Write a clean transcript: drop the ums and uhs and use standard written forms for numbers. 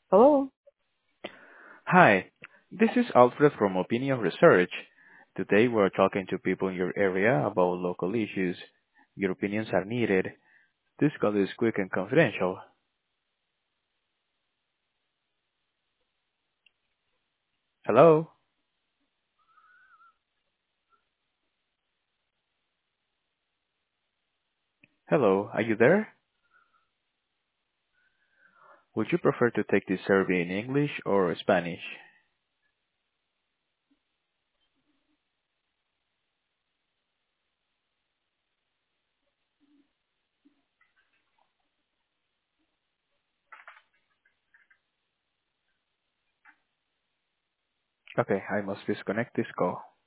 Hello. Hi, this is Alfred from Opinion Research. Today we're talking to people in your area about local issues. Your opinions are needed. This call is quick and confidential. Hello? Hello, are you there? Would you prefer to take this survey in English or Spanish? Okay, I must disconnect this call.